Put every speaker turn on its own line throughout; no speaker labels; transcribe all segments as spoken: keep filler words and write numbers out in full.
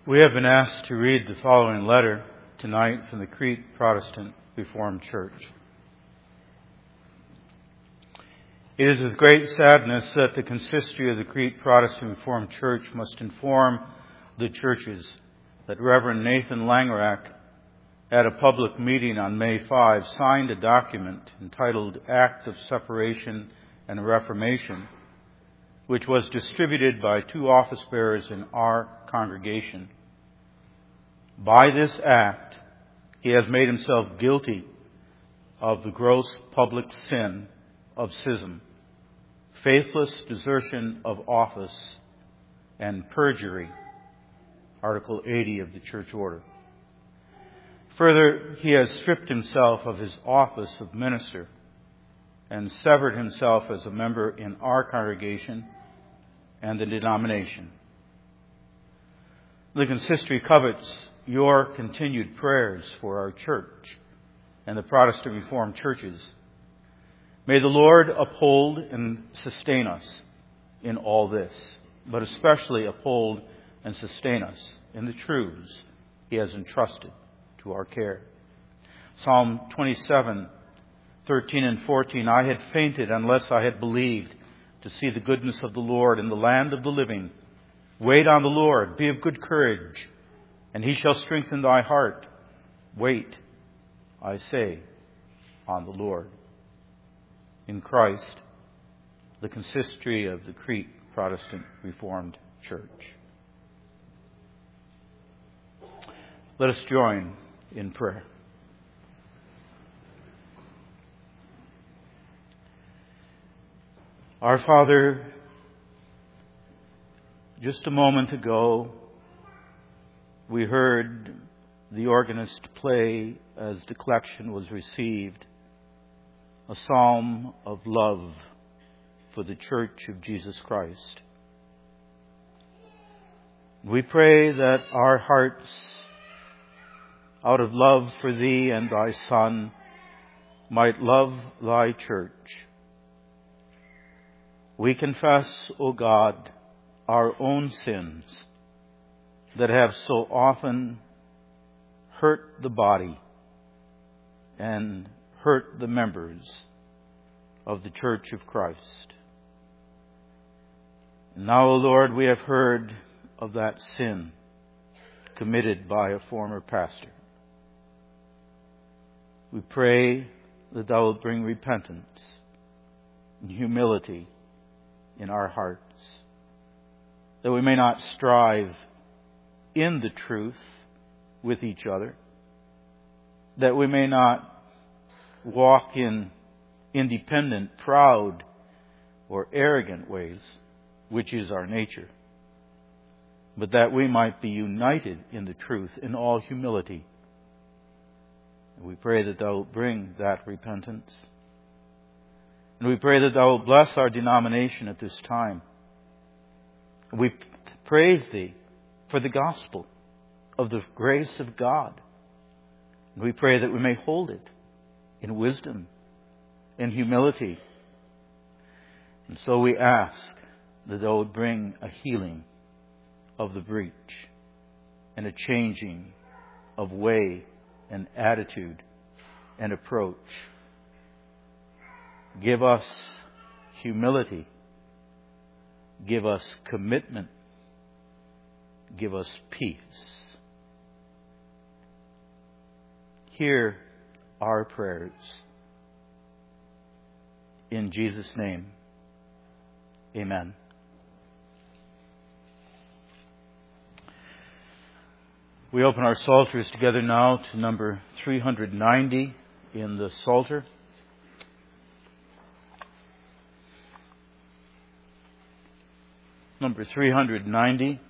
We have been asked to read the following letter tonight from the Crete Protestant Reformed Church. It is with great sadness that the consistory of the Crete Protestant Reformed Church must inform the churches that Reverend Nathan Langerak, at a public meeting on May fifth, signed a document entitled Act of Separation and Reformation, which was distributed by two office bearers in our congregation. By this act, he has made himself guilty of the gross public sin of schism, faithless desertion of office, and perjury, Article eighty of the Church Order. Further, he has stripped himself of his office of minister and severed himself as a member in our congregation and the denomination. The consistory covets your continued prayers for our church and the Protestant Reformed churches. May the Lord uphold and sustain us in all this, but especially uphold and sustain us in the truths He has entrusted to our care. Psalm twenty-seven, thirteen and fourteen, I had fainted unless I had believed to see the goodness of the Lord in the land of the living. Wait on the Lord, be of good courage, and He shall strengthen thy heart. Wait, I say, on the Lord. In Christ, the consistory of the Crete Protestant Reformed Church. Let us join in prayer. Our Father, just a moment ago, we heard the organist play, as the collection was received, a psalm of love for the Church of Jesus Christ. We pray that our hearts, out of love for Thee and Thy Son, might love Thy church. We confess, O God, our own sins that have so often hurt the body and hurt the members of the Church of Christ. And now, O Lord, we have heard of that sin committed by a former pastor. We pray that Thou wilt bring repentance and humility in our hearts, that we may not strive in the truth with each other, that we may not walk in independent, proud, or arrogant ways, which is our nature, but that we might be united in the truth in all humility. We pray that Thou wilt bring that repentance. And we pray that Thou wilt bless our denomination at this time. We praise Thee for the gospel of the grace of God. And we pray that we may hold it in wisdom, in humility. And so we ask that Thou wilt bring a healing of the breach and a changing of way and attitude and approach. Give us humility. Give us commitment. Give us peace. Hear our prayers. In Jesus' name, amen. We open our psalters together now to number three hundred ninety in the Psalter. Number three hundred ninety.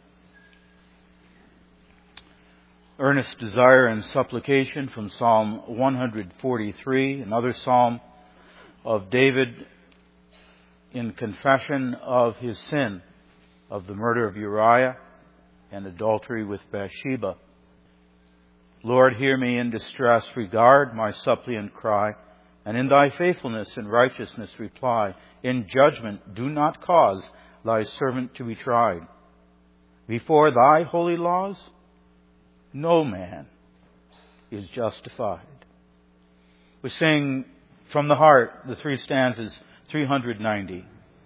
Earnest desire and supplication from Psalm one forty-three, another psalm of David in confession of his sin, of the murder of Uriah and adultery with Bathsheba. Lord, hear me in distress, regard my suppliant cry, and in Thy faithfulness and righteousness reply. In judgment do not cause Thy servant to be tried. Before Thy holy laws no man is justified. We sing from the heart the three stanzas, three hundred ninety.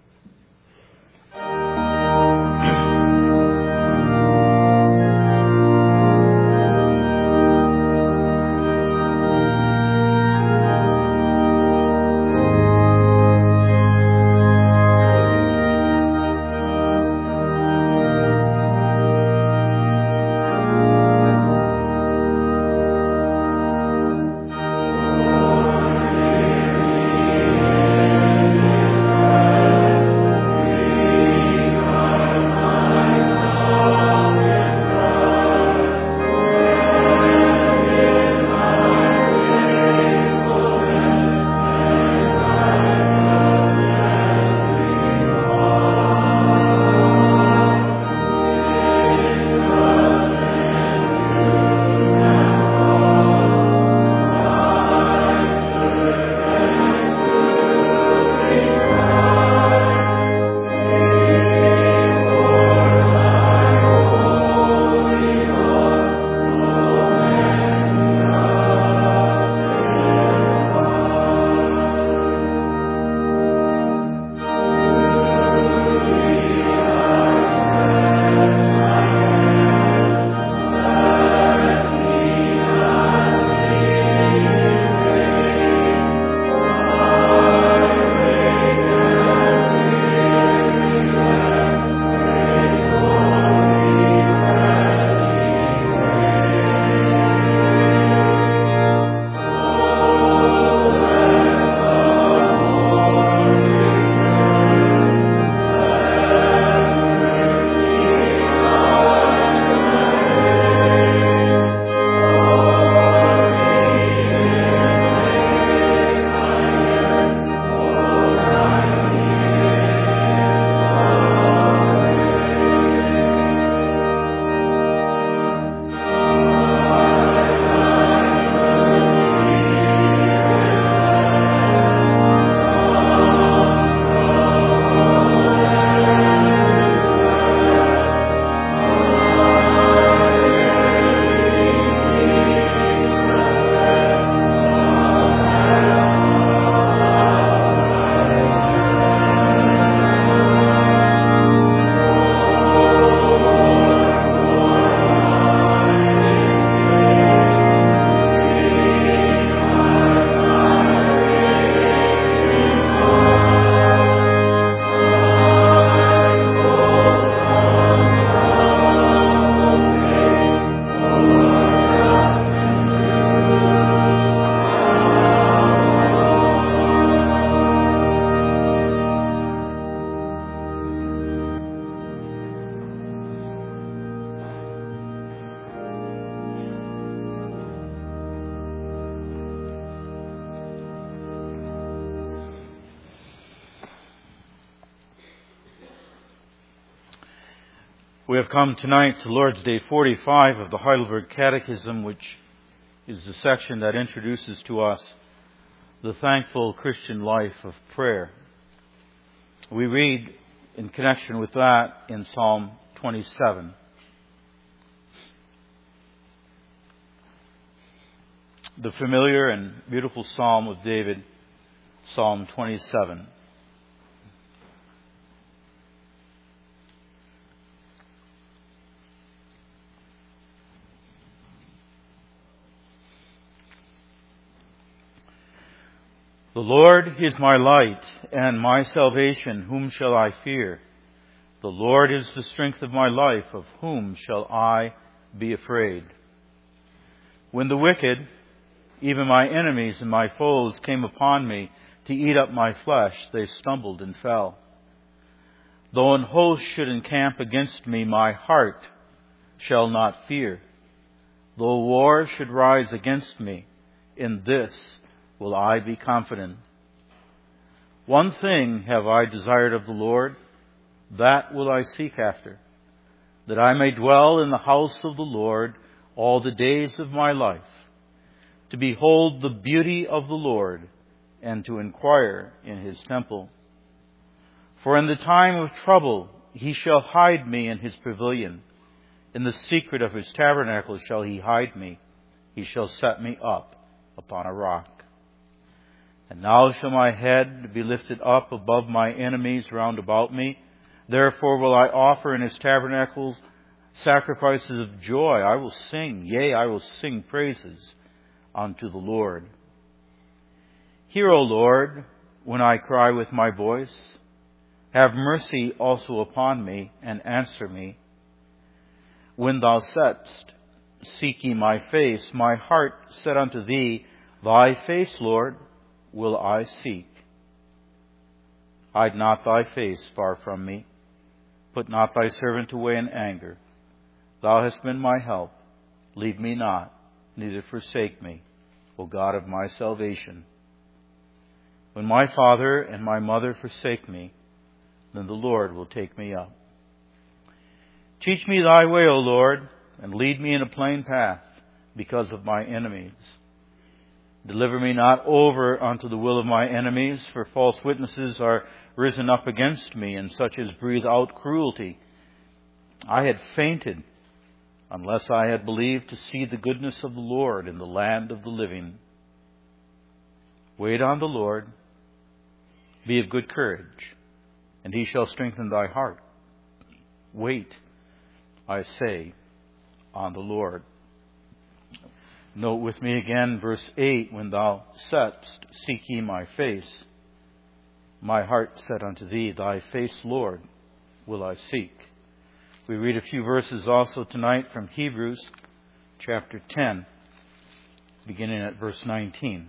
We have come tonight to Lord's Day forty-five of the Heidelberg Catechism, which is the section that introduces to us the thankful Christian life of prayer. We read in connection with that in Psalm twenty-seven. The familiar and beautiful Psalm of David, Psalm twenty-seven. The Lord is my light and my salvation. Whom shall I fear? The Lord is the strength of my life. Of whom shall I be afraid? When the wicked, even my enemies and my foes, came upon me to eat up my flesh, they stumbled and fell. Though an host should encamp against me, my heart shall not fear. Though war should rise against me, in this will I be confident. One thing have I desired of the Lord, that will I seek after, that I may dwell in the house of the Lord all the days of my life, to behold the beauty of the Lord and to inquire in his temple. For in the time of trouble he shall hide me in his pavilion. In the secret of his tabernacle shall he hide me. He shall set me up upon a rock. And now shall my head be lifted up above my enemies round about me. Therefore will I offer in his tabernacles sacrifices of joy. I will sing, yea, I will sing praises unto the Lord. Hear, O Lord, when I cry with my voice. Have mercy also upon me, and answer me. When thou saidst, seek ye my face, my heart said unto thee, thy face, Lord, will I seek. Hide not thy face far from me. Put not thy servant away in anger. Thou hast been my help. Leave me not, neither forsake me, O God of my salvation. When my father and my mother forsake me, then the Lord will take me up. Teach me thy way, O Lord, and lead me in a plain path because of my enemies. Deliver me not over unto the will of my enemies, for false witnesses are risen up against me, and such as breathe out cruelty. I had fainted unless I had believed to see the goodness of the Lord in the land of the living. Wait on the Lord, be of good courage, and he shall strengthen thy heart. Wait, I say, on the Lord. Note with me again verse eight, when thou saidst, seek ye my face. My heart said unto thee, thy face, Lord, will I seek. We read a few verses also tonight from Hebrews chapter ten, beginning at verse nineteen.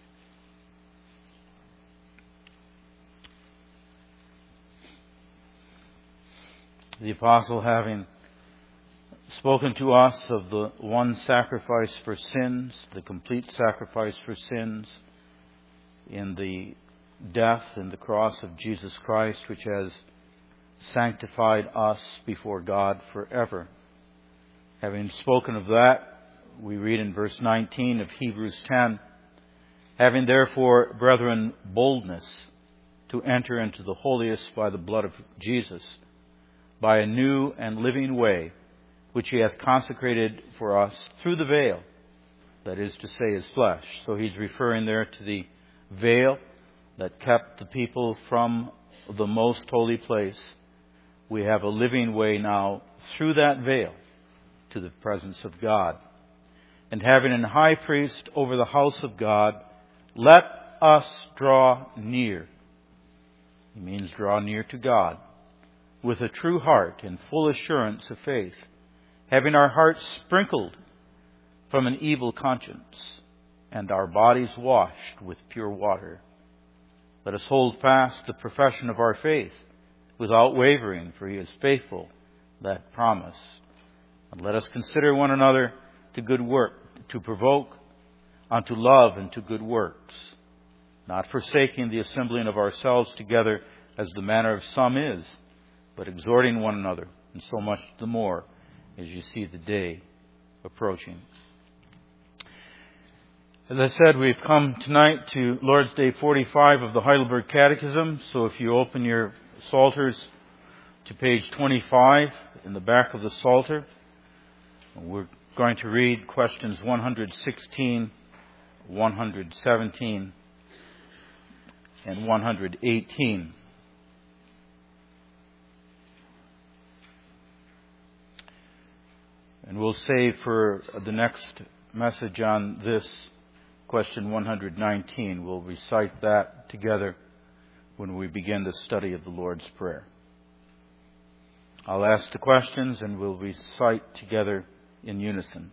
The apostle, having spoken to us of the one sacrifice for sins, the complete sacrifice for sins in the death and the cross of Jesus Christ, which has sanctified us before God forever. Having spoken of that, we read in verse nineteen of Hebrews ten, having therefore, brethren, boldness to enter into the holiest by the blood of Jesus, by a new and living way, which he hath consecrated for us through the veil, that is to say, his flesh. So he's referring there to the veil that kept the people from the most holy place. We have a living way now through that veil to the presence of God. And having an high priest over the house of God, let us draw near. He means draw near to God with a true heart and full assurance of faith, having our hearts sprinkled from an evil conscience and our bodies washed with pure water. Let us hold fast the profession of our faith without wavering, for he is faithful that promise. And let us consider one another to good work, to provoke unto love and to good works, not forsaking the assembling of ourselves together as the manner of some is, but exhorting one another, and so much the more as you see the day approaching. As I said, we've come tonight to Lord's Day forty-five of the Heidelberg Catechism. So if you open your Psalters to page twenty-five in the back of the Psalter, we're going to read questions one hundred sixteen, one hundred seventeen, and one hundred eighteen. And we'll save for the next message on this question one hundred nineteen. We'll recite that together when we begin the study of the Lord's Prayer. I'll ask the questions and we'll recite together in unison.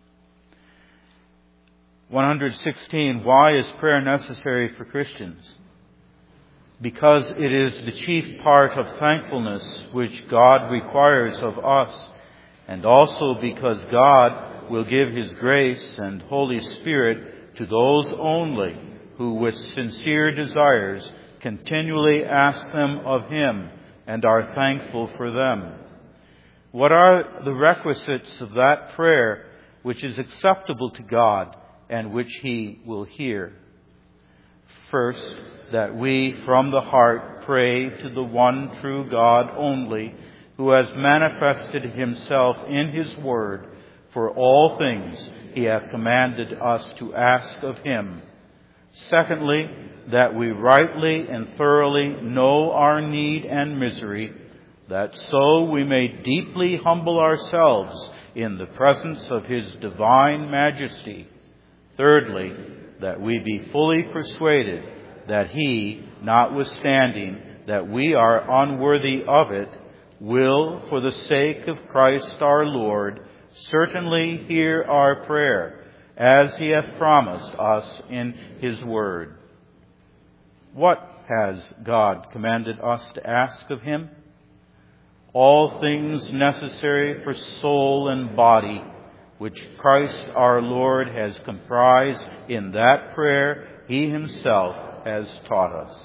one hundred sixteen. Why is prayer necessary for Christians? Because it is the chief part of thankfulness which God requires of us, and also because God will give His grace and Holy Spirit to those only who with sincere desires continually ask them of Him and are thankful for them. What are the requisites of that prayer which is acceptable to God and which He will hear? First, that we from the heart pray to the one true God only, who has manifested himself in his word, for all things he hath commanded us to ask of him. Secondly, that we rightly and thoroughly know our need and misery, that so we may deeply humble ourselves in the presence of his divine majesty. Thirdly, that we be fully persuaded that he, notwithstanding that we are unworthy of it, will, for the sake of Christ our Lord, certainly hear our prayer, as he hath promised us in his word. What has God commanded us to ask of him? All things necessary for soul and body, which Christ our Lord has comprised in that prayer he himself has taught us.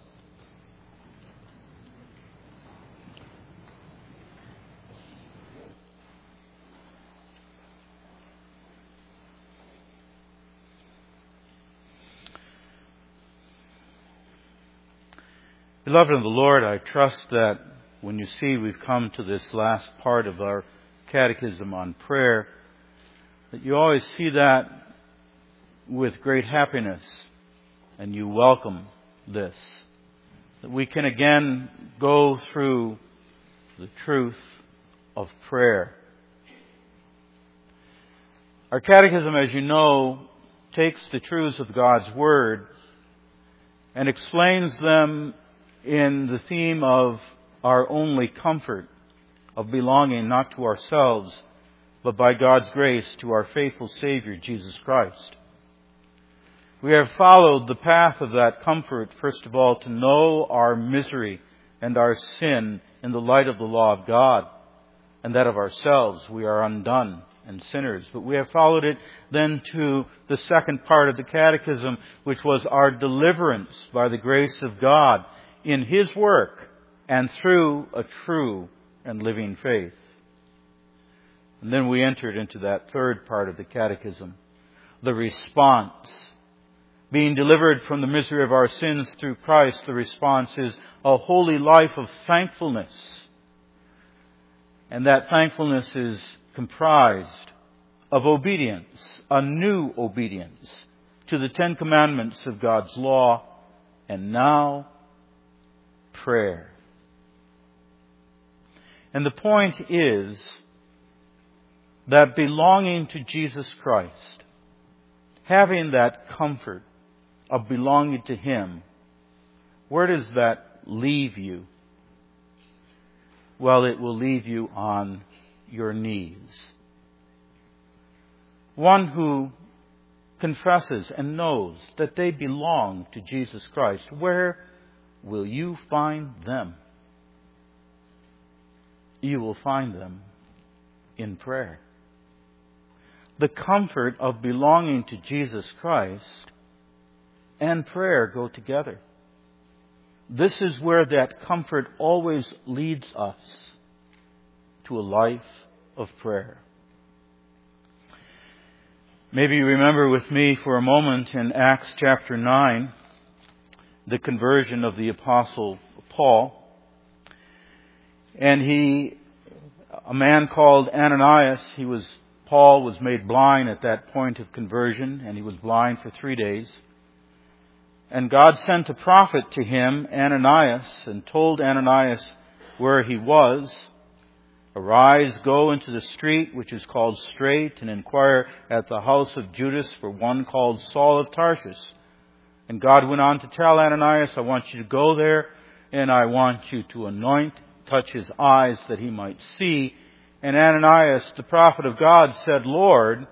Beloved in the Lord, I trust that when you see we've come to this last part of our catechism on prayer, that you always see that with great happiness and you welcome this. That we can again go through the truth of prayer. Our catechism, as you know, takes the truths of God's Word and explains them in the theme of our only comfort, of belonging not to ourselves, but by God's grace to our faithful Savior, Jesus Christ. We have followed the path of that comfort, first of all, to know our misery and our sin in the light of the law of God, and that of ourselves. We are undone and sinners. But we have followed it then to the second part of the catechism, which was our deliverance by the grace of God in his work and through a true and living faith. And then we entered into that third part of the catechism, the response. Being delivered from the misery of our sins through Christ, the response is a holy life of thankfulness. And that thankfulness is comprised of obedience, a new obedience to the Ten Commandments of God's law, and now prayer. And the point is that belonging to Jesus Christ, having that comfort of belonging to him, where does that leave you? Well, it will leave you on your knees. One who confesses and knows that they belong to Jesus Christ, where will you find them? You will find them in prayer. The comfort of belonging to Jesus Christ and prayer go together. This is where that comfort always leads us, to a life of prayer. Maybe you remember with me for a moment in Acts chapter nine, the conversion of the Apostle Paul. And he, a man called Ananias, he was, Paul was made blind at that point of conversion, and he was blind for three days. And God sent a prophet to him, Ananias, and told Ananias where he was. Arise, go into the street which is called Straight, and inquire at the house of Judas for one called Saul of Tarsus. And God went on to tell Ananias, I want you to go there, and I want you to anoint, touch his eyes that he might see. And Ananias, the prophet of God, said, Lord,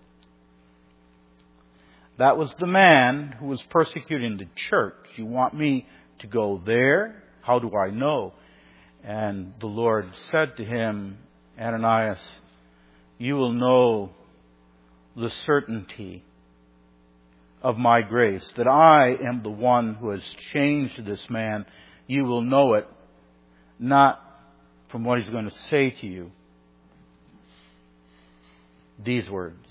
that was the man who was persecuting the church. You want me to go there? How do I know? And the Lord said to him, Ananias, you will know the certainty of my grace, that I am the one who has changed this man. You will know it not from what he's going to say to you. These words,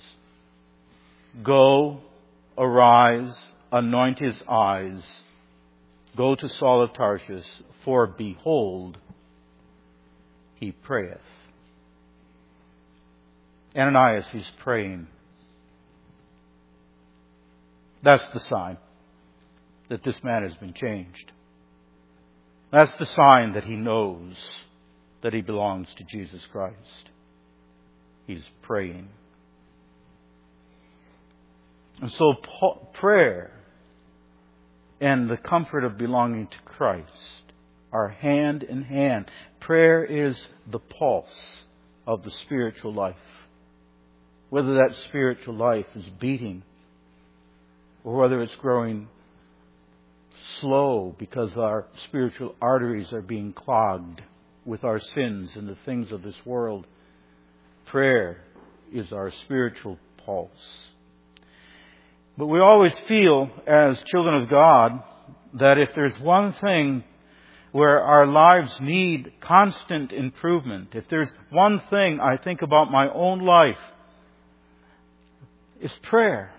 go, arise, anoint his eyes, go to Saul of Tarsus, for behold, he prayeth. Ananias, he's praying. That's the sign that this man has been changed. That's the sign that he knows that he belongs to Jesus Christ. He's praying. And so prayer and the comfort of belonging to Christ are hand in hand. Prayer is the pulse of the spiritual life. Whether that spiritual life is beating or whether it's growing slow because our spiritual arteries are being clogged with our sins and the things of this world, prayer is our spiritual pulse. But we always feel, as children of God, that if there's one thing where our lives need constant improvement, if there's one thing I think about my own life, it's prayer.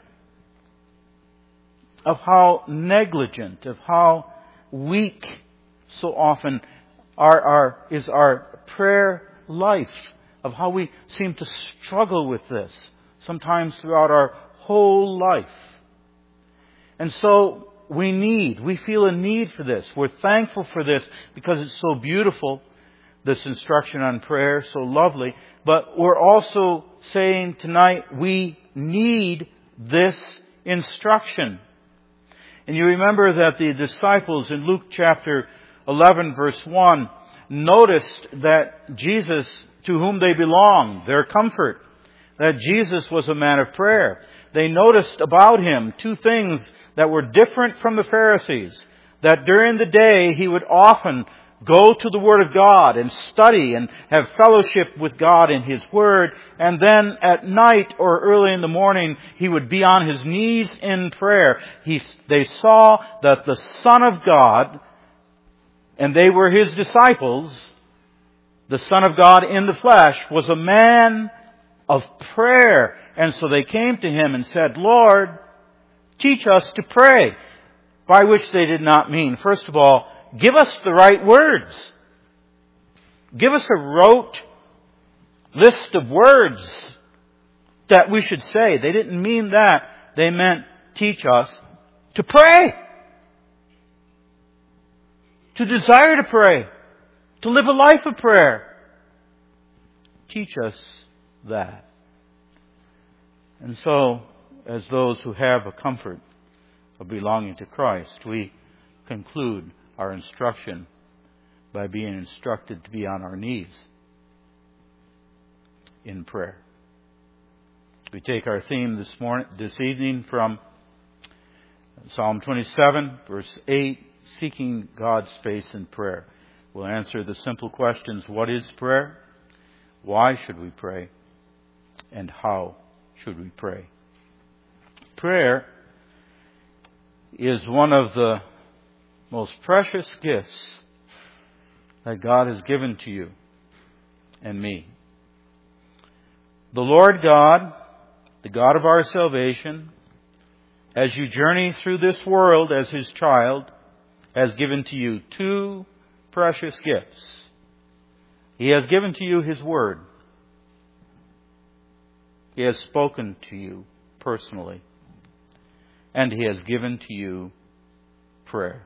Of how negligent, of how weak so often our, our, is our prayer life, of how we seem to struggle with this, sometimes throughout our whole life. And so we need, we feel a need for this. We're thankful for this because it's so beautiful, this instruction on prayer, so lovely. But we're also saying tonight we need this instruction. And you remember that the disciples in Luke chapter eleven verse one noticed that Jesus, to whom they belonged, their comfort, that Jesus was a man of prayer. They noticed about him two things that were different from the Pharisees. That during the day he would often go to the Word of God and study and have fellowship with God in His Word. And then at night or early in the morning, he would be on his knees in prayer. He, they saw that the Son of God, and they were His disciples, the Son of God in the flesh, was a man of prayer. And so they came to Him and said, Lord, teach us to pray. By which they did not mean, first of all, give us the right words. Give us a rote list of words that we should say. They didn't mean that. They meant teach us to pray. To desire to pray. To live a life of prayer. Teach us that. And so, as those who have a comfort of belonging to Christ, we conclude our instruction by being instructed to be on our knees in prayer. We take our theme this morning, this evening from Psalm twenty-seven, verse eight, seeking God's face in prayer. We'll answer the simple questions: what is prayer? Why should we pray? And how should we pray? Prayer is one of the most precious gifts that God has given to you and me. The Lord God, the God of our salvation, as you journey through this world as His child, has given to you two precious gifts. He has given to you His Word. He has spoken to you personally. And He has given to you prayer.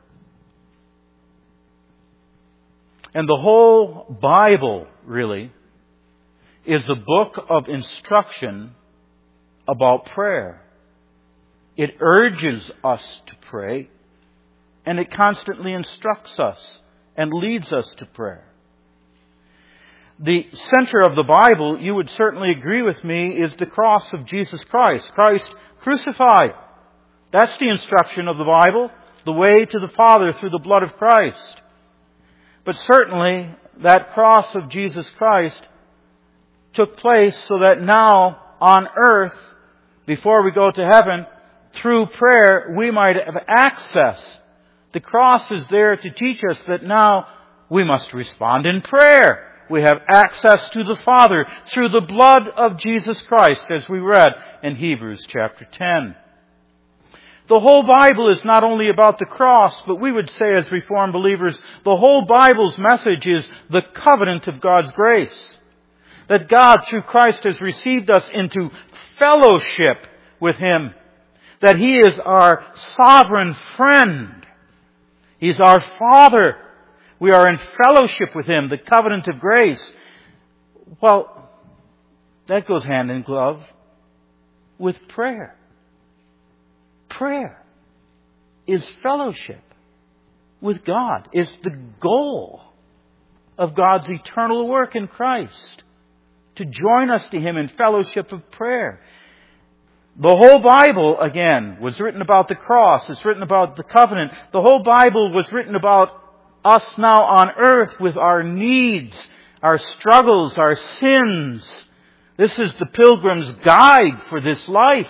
And the whole Bible, really, is a book of instruction about prayer. It urges us to pray, and it constantly instructs us and leads us to prayer. The center of the Bible, you would certainly agree with me, is the cross of Jesus Christ. Christ crucified. That's the instruction of the Bible, the way to the Father through the blood of Christ. But certainly, that cross of Jesus Christ took place so that now, on earth, before we go to heaven, through prayer, we might have access. The cross is there to teach us that now we must respond in prayer. We have access to the Father through the blood of Jesus Christ, as we read in Hebrews chapter ten. The whole Bible is not only about the cross, but we would say as Reformed believers, the whole Bible's message is the covenant of God's grace. That God, through Christ, has received us into fellowship with Him. That He is our sovereign friend. He's our Father. We are in fellowship with Him, the covenant of grace. Well, that goes hand in glove with prayer. Prayer is fellowship with God. It's the goal of God's eternal work in Christ. To join us to Him in fellowship of prayer. The whole Bible, again, was written about the cross. It's written about the covenant. The whole Bible was written about us now on earth with our needs, our struggles, our sins. This is the pilgrim's guide for this life.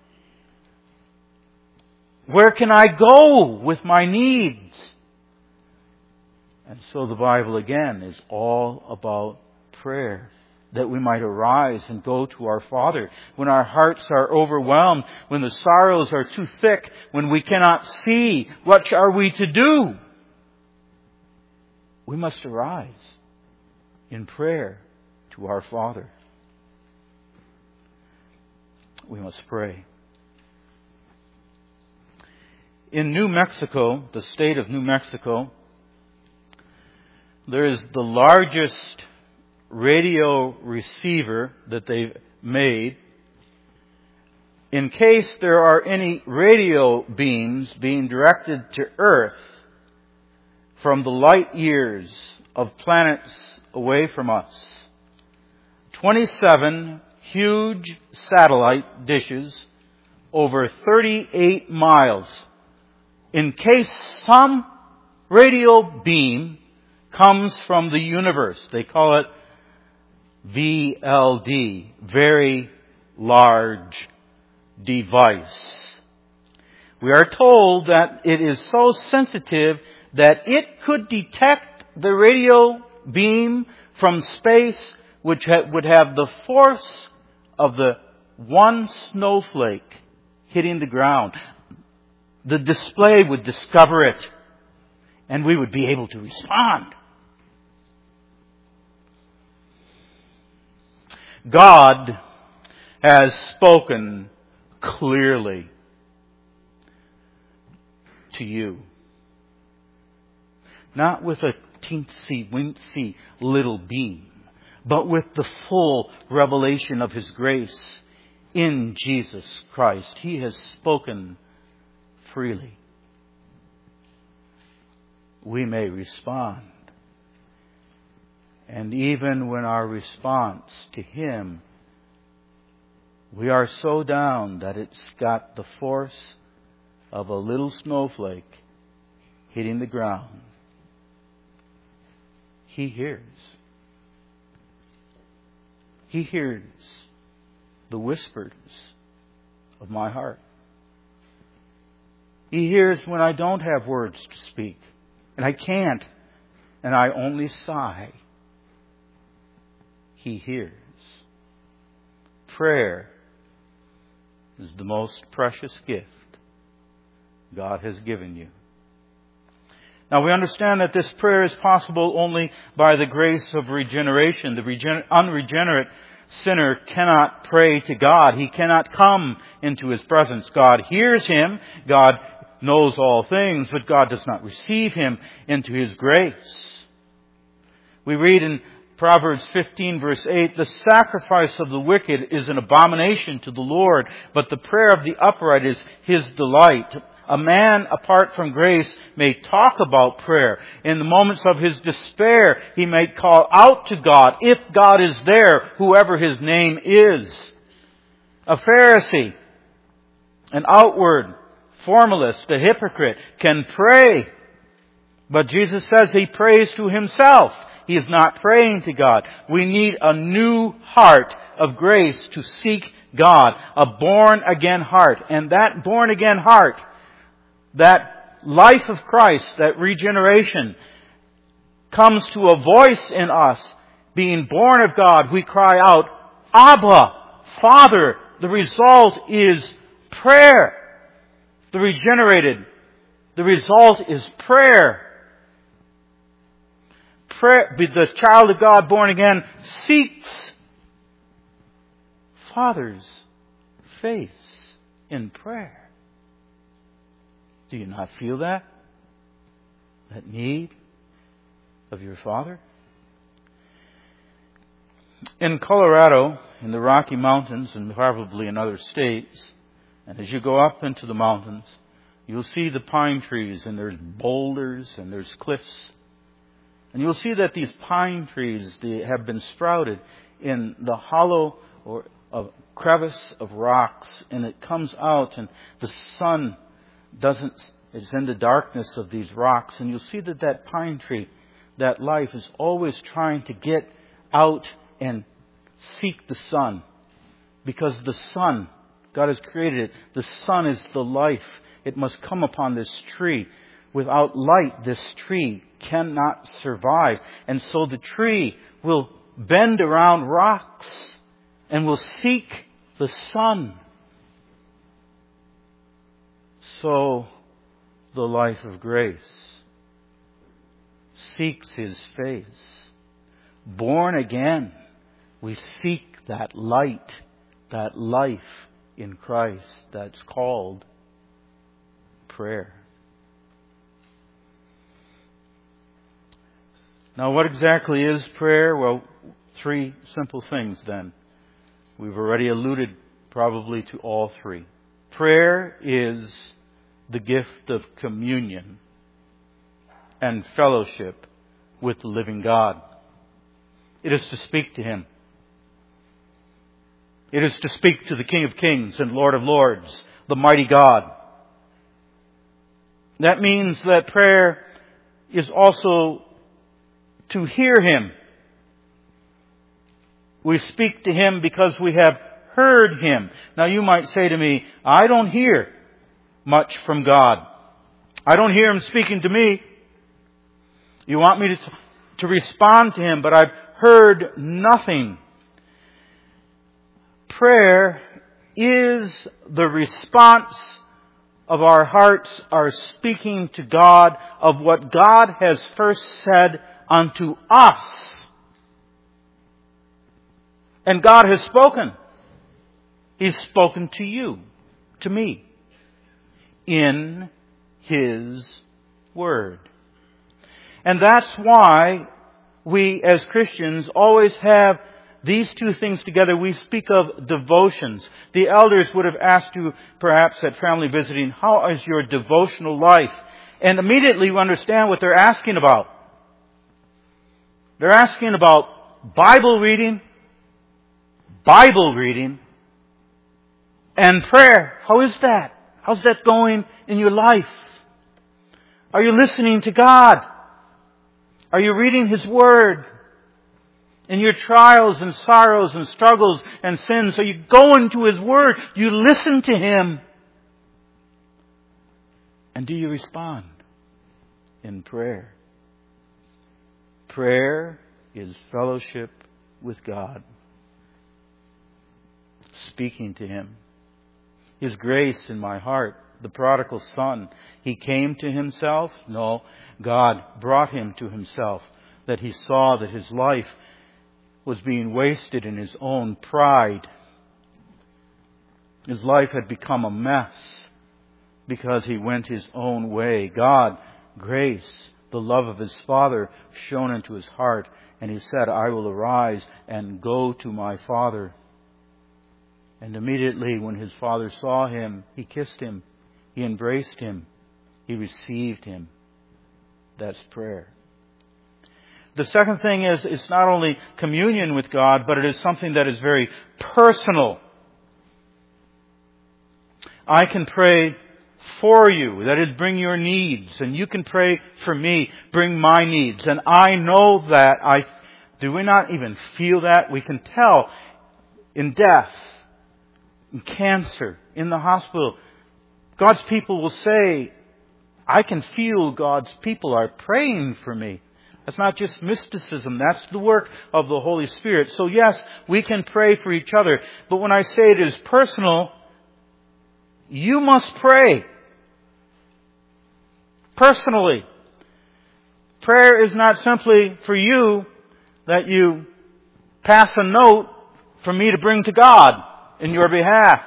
Where can I go with my needs? And so the Bible again is all about prayer. That we might arise and go to our Father. When our hearts are overwhelmed, when the sorrows are too thick, when we cannot see, what are we to do? We must arise in prayer to our Father. We must pray. In New Mexico, the state of New Mexico, there is the largest radio receiver that they've made in case there are any radio beams being directed to Earth from the light years of planets away from us. twenty-seven huge satellite dishes over thirty-eight miles. In case some radio beam comes from the universe, they call it V L D, Very Large Device. We are told that it is so sensitive that it could detect the radio beam from space, which ha- would have the force of the one snowflake hitting the ground. The display would discover it, and we would be able to respond. God has spoken clearly to you. Not with a teensy weensy little beam, but with the full revelation of His grace in Jesus Christ. He has spoken freely. We may respond. And even when our response to Him, we are so down that it's got the force of a little snowflake hitting the ground, He hears. He hears the whispers of my heart. He hears when I don't have words to speak, and I can't, and I only sigh. He hears. Prayer is the most precious gift God has given you. Now we understand that this prayer is possible only by the grace of regeneration. The regen- unregenerate sinner cannot pray to God. He cannot come into His presence. God hears him. God knows all things, but God does not receive him into His grace. We read in Proverbs fifteen verse eight, the sacrifice of the wicked is an abomination to the Lord, but the prayer of the upright is His delight. A man apart from grace may talk about prayer. In the moments of his despair, he may call out to God, if God is there, whoever His name is. A Pharisee, an outward formalist, a hypocrite, can pray. But Jesus says he prays to himself. He is not praying to God. We need a new heart of grace to seek God. A born-again heart. And that born-again heart, that life of Christ, that regeneration, comes to a voice in us. Being born of God, we cry out, Abba, Father. The result is prayer. the regenerated, the result is prayer. Prayer, the child of God born again seeks Father's face in prayer. Do you not feel that? That need of your Father? In Colorado, in the Rocky Mountains, and probably in other states, and as you go up into the mountains, you'll see the pine trees, and there's boulders, and there's cliffs. And you'll see that these pine trees, they have been sprouted in the hollow or of crevice of rocks, and it comes out, and the sun doesn't, it's in the darkness of these rocks, and you'll see that that pine tree, that life is always trying to get out and seek the sun. Because the sun, God has created it, the sun is the life. It must come upon this tree. Without light, this tree cannot survive. And so the tree will bend around rocks and will seek the sun. So the life of grace seeks His face. Born again, we seek that light, that life in Christ that's called prayer. Now, what exactly is prayer? Well, three simple things then. We've already alluded probably to all three. Prayer is the gift of communion and fellowship with the living God. It is to speak to Him. It is to speak to the King of Kings and Lord of Lords, the mighty God. That means that prayer is also to hear Him. We speak to Him because we have heard Him. Now you might say to me, I don't hear much from God. I don't hear Him speaking to me. You want me to, to respond to Him, but I've heard nothing. Prayer is the response of our hearts, our speaking to God of what God has first said unto us. And God has spoken. He's spoken to you, to me, in His Word. And that's why we as Christians always have these two things together. We speak of devotions. The elders would have asked you, perhaps at family visiting, how is your devotional life? And immediately we understand what they're asking about. They're asking about Bible reading, Bible reading, and prayer. How is that? How's that going in your life? Are you listening to God? Are you reading His Word? In your trials and sorrows and struggles and sins, are you going to His Word? Do you listen to Him? And do you respond in prayer? Prayer is fellowship with God. Speaking to Him. His grace in my heart. The prodigal son. He came to himself? No. God brought him to Himself. That he saw that his life was being wasted in his own pride. His life had become a mess because he went his own way. God, grace, the love of his Father shone into his heart. And he said, I will arise and go to my Father. And immediately when his father saw him, he kissed him. He embraced him. He received him. That's prayer. The second thing is, it's not only communion with God, but it is something that is very personal. I can pray for you. That is, bring your needs. And you can pray for me. Bring my needs. And I know that. I do we not even feel that? We can tell in death, in cancer, in the hospital. God's people will say, I can feel God's people are praying for me. That's not just mysticism. That's the work of the Holy Spirit. So yes, we can pray for each other. But when I say it is personal, you must pray personally. Prayer is not simply for you that you pass a note for me to bring to God in your behalf.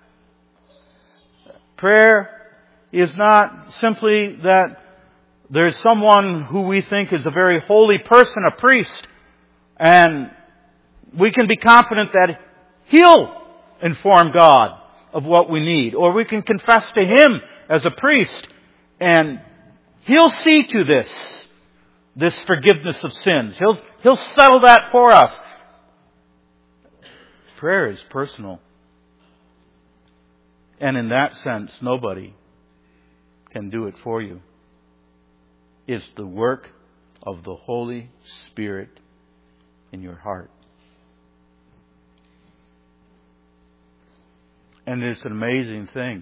Prayer is not simply that there's someone who we think is a very holy person, a priest, and we can be confident that He'll inform God of what we need. Or we can confess to Him as a priest, and He'll see to this, this forgiveness of sins. He'll, He'll settle that for us. Prayer is personal. And in that sense, nobody can do it for you. It's the work of the Holy Spirit in your heart. And it's an amazing thing.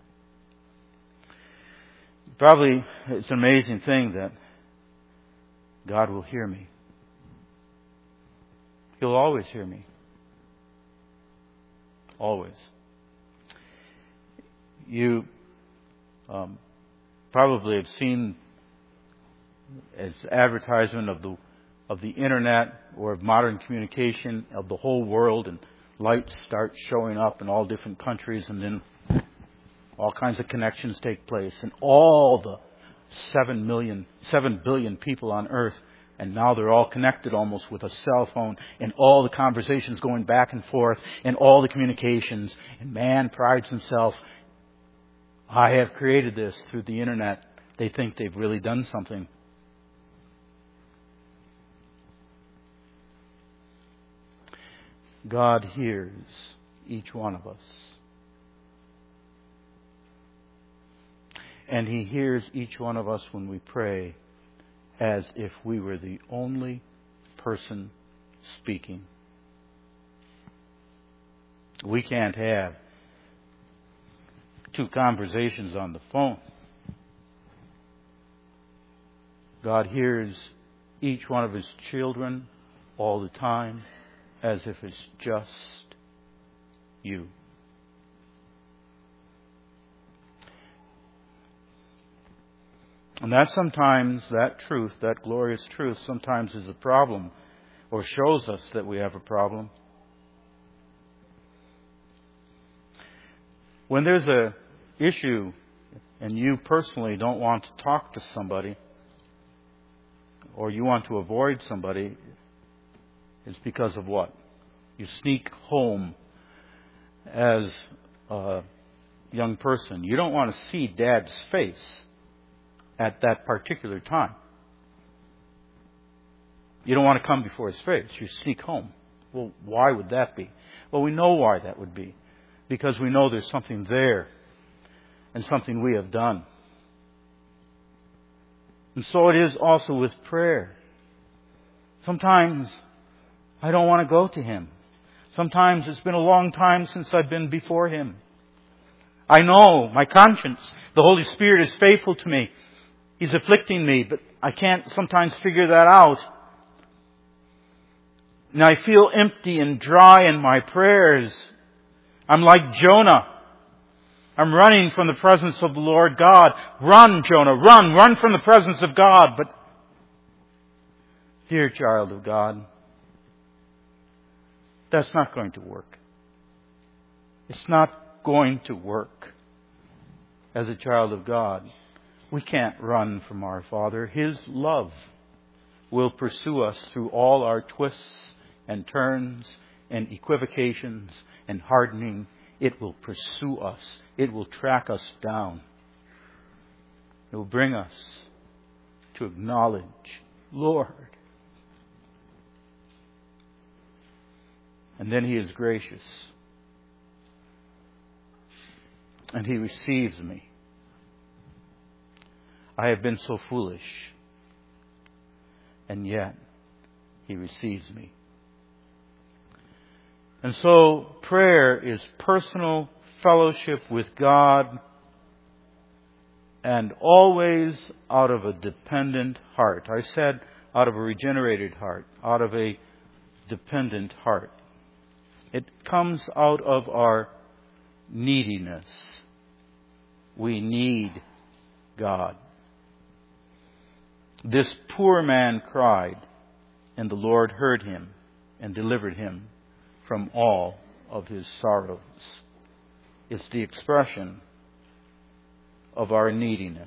Probably it's an amazing thing that God will hear me. He'll always hear me. Always. You um, probably have seen as advertisement of the of the internet or of modern communication of the whole world, and lights start showing up in all different countries, and then all kinds of connections take place, and all the seven million, seven billion people on earth, and now they're all connected almost with a cell phone, and all the conversations going back and forth, and all the communications, and man prides himself, I have created this through the internet. They think they've really done something. God hears each one of us. And He hears each one of us when we pray as if we were the only person speaking. We can't have two conversations on the phone. God hears each one of His children all the time as if it's just you. And that sometimes, that truth, that glorious truth, sometimes is a problem, or shows us that we have a problem. When there's a issue and you personally don't want to talk to somebody, or you want to avoid somebody, it's because of what? You sneak home as a young person. You don't want to see Dad's face at that particular time. You don't want to come before His face. You sneak home. Well, why would that be? Well, we know why that would be. Because we know there's something there and something we have done. And so it is also with prayer. Sometimes I don't want to go to Him. Sometimes it's been a long time since I've been before Him. I know my conscience, the Holy Spirit is faithful to me. He's afflicting me, but I can't sometimes figure that out. And I feel empty and dry in my prayers. I'm like Jonah. I'm running from the presence of the Lord God. Run, Jonah, run, run from the presence of God. But, dear child of God, that's not going to work. It's not going to work as a child of God. We can't run from our Father. His love will pursue us through all our twists and turns and equivocations and hardening. It will pursue us. It will track us down. It will bring us to acknowledge, Lord. And then He is gracious. And He receives me. I have been so foolish. And yet, He receives me. And so, prayer is personal fellowship with God, and always out of a dependent heart. I said out of a regenerated heart, out of a dependent heart. It comes out of our neediness. We need God. This poor man cried, and the Lord heard him and delivered him from all of his sorrows. It's the expression of our neediness.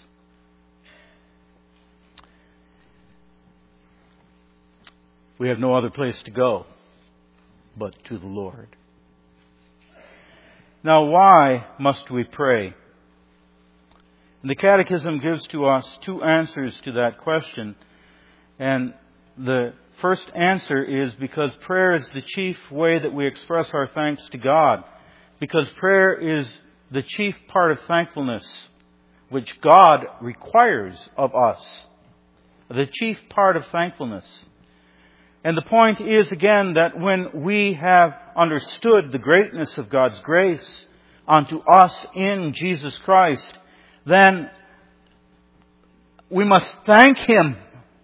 We have no other place to go but to the Lord. Now, why must we pray? The Catechism gives to us two answers to that question. And the first answer is because prayer is the chief way that we express our thanks to God. Because prayer is the chief part of thankfulness which God requires of us. The chief part of thankfulness. And the point is, again, that when we have understood the greatness of God's grace unto us in Jesus Christ, then we must thank Him.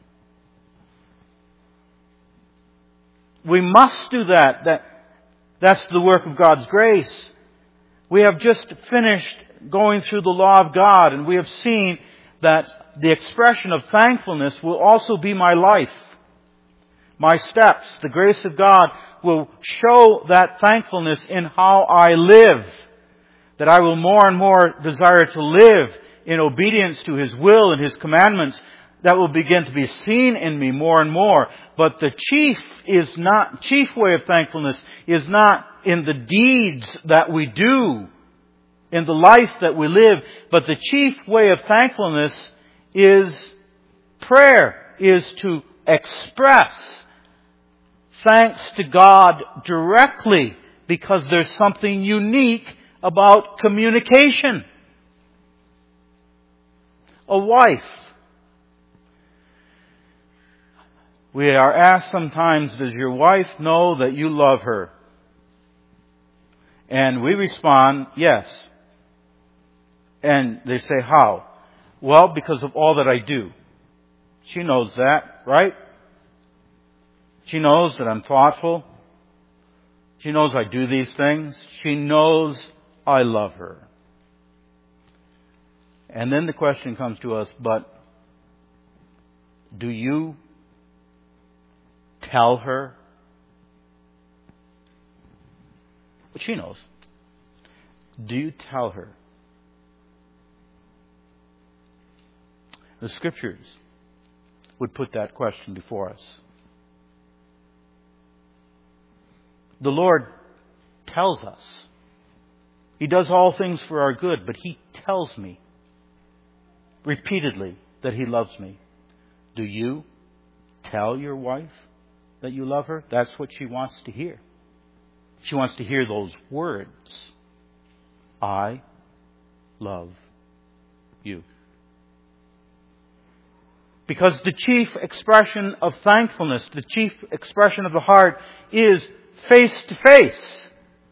We must do that. That that's the work of God's grace. We have just finished going through the law of God, and we have seen that the expression of thankfulness will also be my life. My steps, the grace of God will show that thankfulness in how I live. That I will more and more desire to live in obedience to His will and His commandments. That will begin to be seen in me more and more. But the chief is not, chief way of thankfulness is not in the deeds that we do, in the life that we live, but the chief way of thankfulness is prayer, is to express thanks to God directly, because there's something unique about communication. A wife. We are asked sometimes, does your wife know that you love her? And we respond, yes. And they say, how? Well, because of all that I do. She knows that, right? She knows that I'm thoughtful. She knows I do these things. She knows I love her. And then the question comes to us, but do you tell her? But she knows. Do you tell her? The Scriptures would put that question before us. The Lord tells us. He does all things for our good, but He tells me repeatedly that He loves me. Do you tell your wife that you love her? That's what she wants to hear. She wants to hear those words. I love you. Because the chief expression of thankfulness, the chief expression of the heart is face to face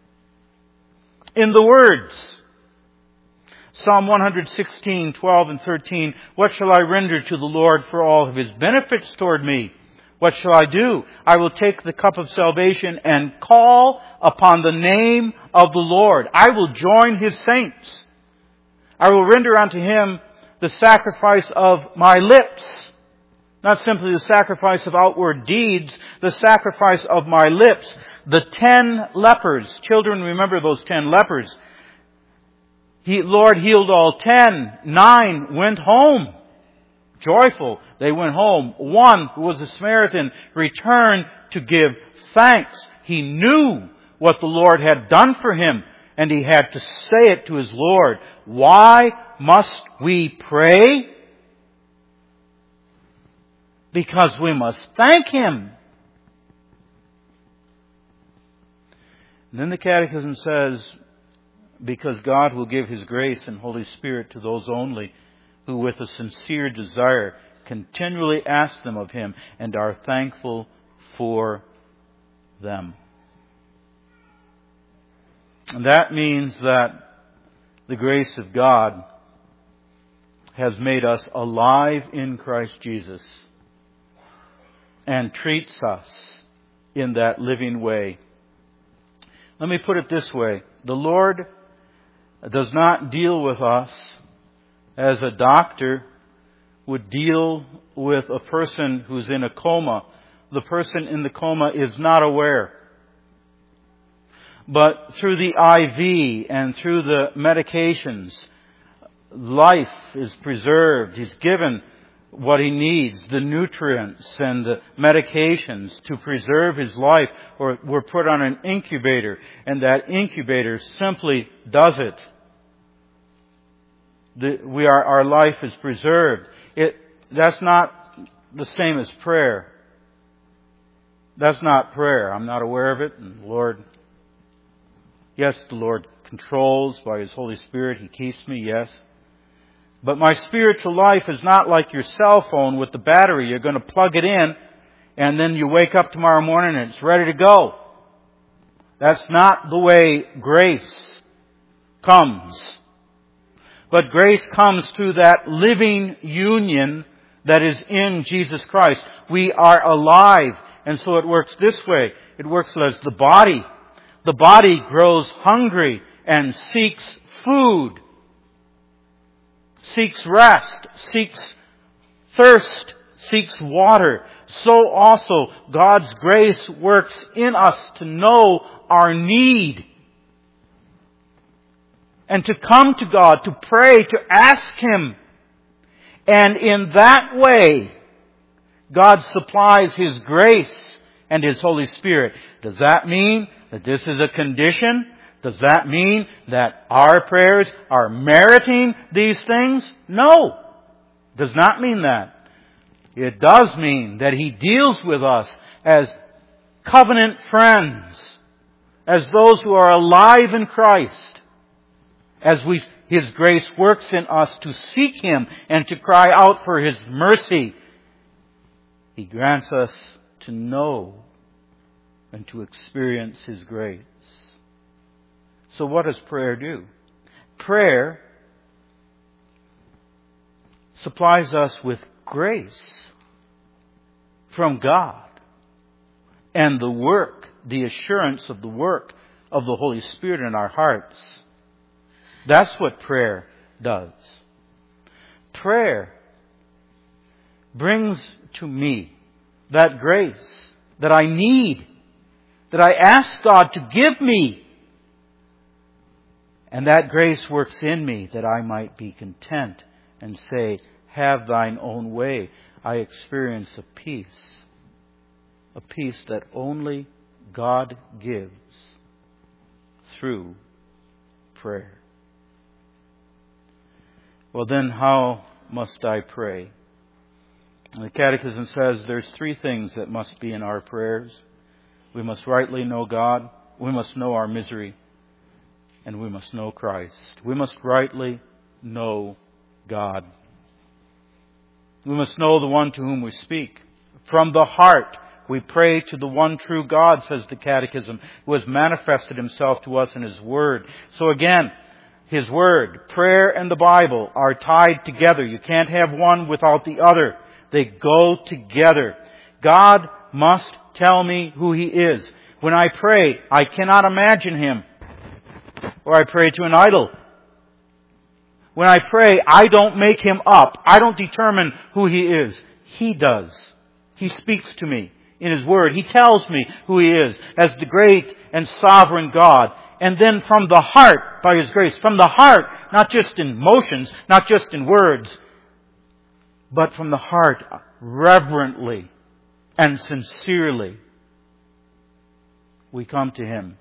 in the words. Psalm one sixteen, twelve and thirteen. What shall I render to the Lord for all of His benefits toward me? What shall I do? I will take the cup of salvation and call upon the name of the Lord. I will join His saints. I will render unto Him the sacrifice of my lips. Not simply the sacrifice of outward deeds, the sacrifice of my lips. The ten lepers. Children, remember those ten lepers. He, Lord healed all ten. Nine went home. Joyful. They went home. One, who was a Samaritan, returned to give thanks. He knew what the Lord had done for him, and he had to say it to his Lord. Why must we pray? Because we must thank Him. And then the Catechism says, because God will give His grace and Holy Spirit to those only who with a sincere desire continually ask them of Him and are thankful for them. And that means that the grace of God has made us alive in Christ Jesus and treats us in that living way. Let me put it this way. The Lord does not deal with us as a doctor would deal with a person who's in a coma, the person in the coma is not aware. But through the I V and through the medications, life is preserved. He's given what he needs, the nutrients and the medications to preserve his life, or we're put on an incubator, and that incubator simply does it. The, we are, our life is preserved. It, that's not the same as prayer. That's not prayer. I'm not aware of it, and Lord, yes, the Lord controls by His Holy Spirit. He keeps me, yes. But my spiritual life is not like your cell phone with the battery. You're going to plug it in, and then you wake up tomorrow morning and it's ready to go. That's not the way grace comes. But grace comes through that living union that is in Jesus Christ. We are alive, and so it works this way. It works as the body. The body grows hungry and seeks food. Seeks rest, seeks thirst, seeks water. So also God's grace works in us to know our need. And to come to God, to pray, to ask Him. And in that way, God supplies His grace and His Holy Spirit. Does that mean that this is a condition? Does that mean that our prayers are meriting these things? No. Does not mean that. It does mean that He deals with us as covenant friends, as those who are alive in Christ, as we, His grace works in us to seek Him and to cry out for His mercy. He grants us to know and to experience His grace. So what does prayer do? Prayer supplies us with grace from God and the work, the assurance of the work of the Holy Spirit in our hearts. That's what prayer does. Prayer brings to me that grace that I need, that I ask God to give me. And that grace works in me that I might be content and say, have thine own way. I experience a peace. A peace that only God gives through prayer. Well then, how must I pray? The Catechism says there's three things that must be in our prayers. We must rightly know God. We must know our misery. And we must know Christ. We must rightly know God. We must know the one to whom we speak. From the heart, we pray to the one true God, says the Catechism, who has manifested Himself to us in His Word. So again, His Word, prayer, and the Bible are tied together. You can't have one without the other. They go together. God must tell me who He is. When I pray, I cannot imagine Him. Or I pray to an idol. When I pray, I don't make Him up. I don't determine who He is. He does. He speaks to me in His Word. He tells me who He is as the great and sovereign God. And then from the heart, by His grace, from the heart, not just in motions, not just in words, but from the heart, reverently and sincerely, we come to Him.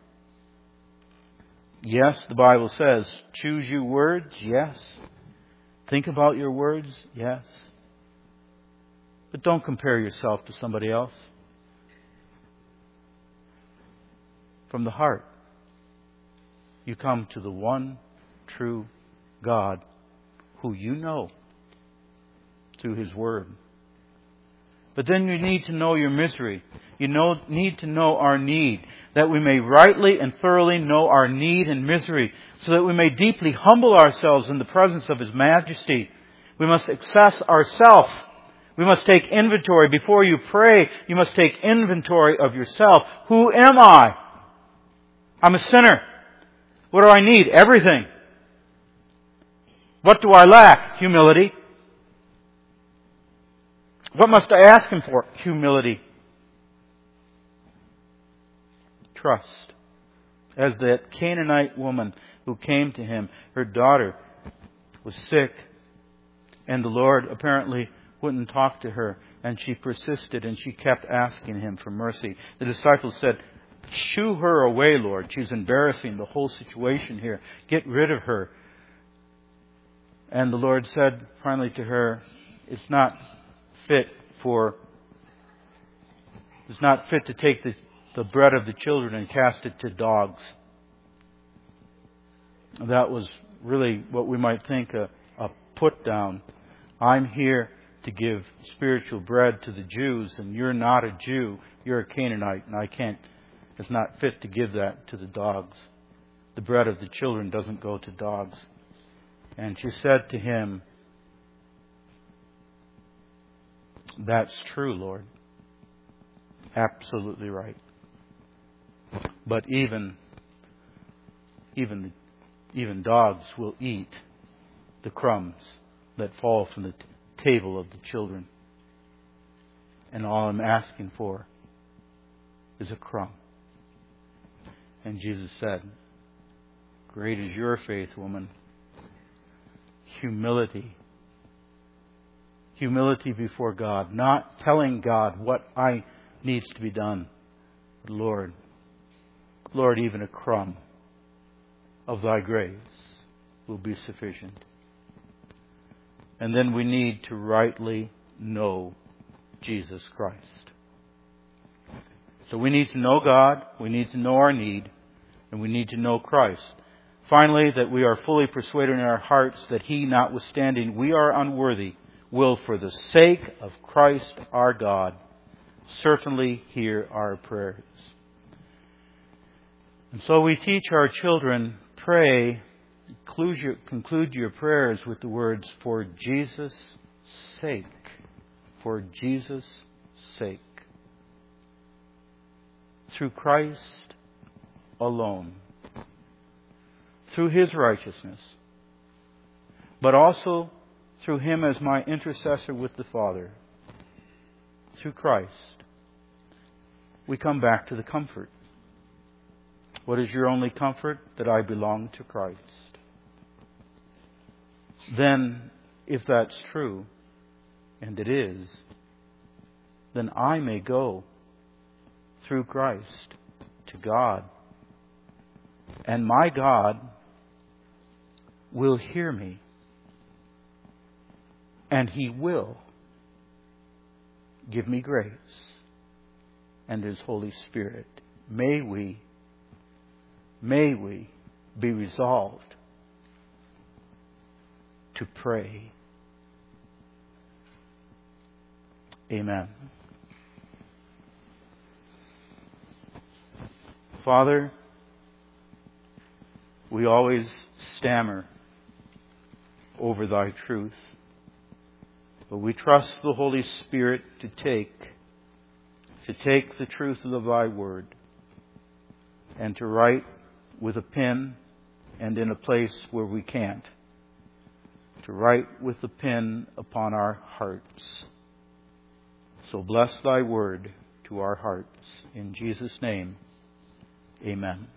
Yes, the Bible says, choose you words, yes. Think about your words, yes. But don't compare yourself to somebody else. From the heart, you come to the one true God who you know through His Word. But then you need to know your misery. You know, need to know our need, that we may rightly and thoroughly know our need and misery, so that we may deeply humble ourselves in the presence of His majesty. We must assess ourselves. We must take inventory. Before you pray, you must take inventory of yourself. Who am I? I'm a sinner. What do I need? Everything. What do I lack? Humility. What must I ask Him for? Humility. Trust. As that Canaanite woman who came to Him, her daughter was sick, and the Lord apparently wouldn't talk to her, and she persisted and she kept asking Him for mercy. The disciples said, "Shoo her away, Lord. She's embarrassing the whole situation here. Get rid of her." And the Lord said finally to her, "It's not fit for, it's not fit to take the, the bread of the children and cast it to dogs." That was really what we might think a, a put down. I'm here to give spiritual bread to the Jews, and you're not a Jew. You're a Canaanite, and I can't, it's not fit to give that to the dogs. The bread of the children doesn't go to dogs. And she said to Him, "That's true, Lord. Absolutely right. But even, even, even dogs will eat the crumbs that fall from the t- table of the children. And all I'm asking for is a crumb." And Jesus said, "Great is your faith, woman." Humility. Humility before God. Not telling God what I needs to be done. But Lord, Lord, even a crumb of Thy grace will be sufficient. And then we need to rightly know Jesus Christ. So we need to know God, we need to know our need, and we need to know Christ. Finally, that we are fully persuaded in our hearts that He, notwithstanding we are unworthy, will, for the sake of Christ our God, certainly hear our prayers. And so we teach our children, pray, conclude your, conclude your prayers with the words, "For Jesus' sake." For Jesus' sake. Through Christ alone. Through His righteousness. But also through Him as my intercessor with the Father. Through Christ. We come back to the comfort. What is your only comfort? That I belong to Christ. Then, if that's true, and it is, then I may go through Christ to God. And my God will hear me. And He will give me grace and His Holy Spirit. May we, may we be resolved to pray. Amen. Father, we always stammer over Thy truth, but we trust the Holy Spirit to take, to take the truth of Thy Word and to write with a pen, and in a place where we can't, to write with a pen upon our hearts. So bless Thy Word to our hearts. In Jesus' name, amen.